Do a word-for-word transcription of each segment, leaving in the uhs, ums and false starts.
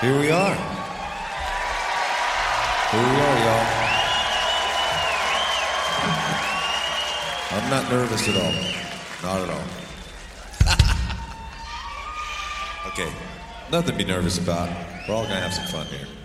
Here we are. Here we are, y'all. I'm not nervous at all. Not at all. Okay, nothing to be nervous about. We're all gonna have some fun here.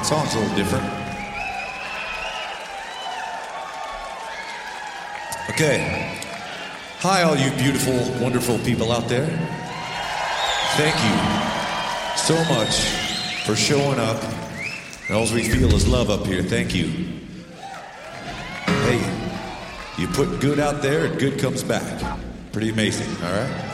That song's a little different. Okay. Hi, all you beautiful, wonderful people out there. Thank you so much for showing up. And all we feel is love up here. Thank you. Hey, you put good out there and good comes back. Pretty amazing, all right?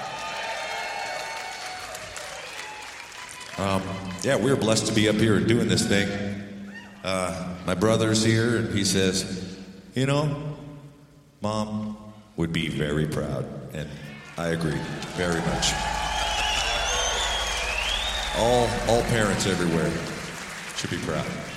Um, yeah, we're blessed to be up here and doing this thing. Uh, my brother's here, and he says, you know, Mom would be very proud. And I agree, very much. All, all parents everywhere should be proud.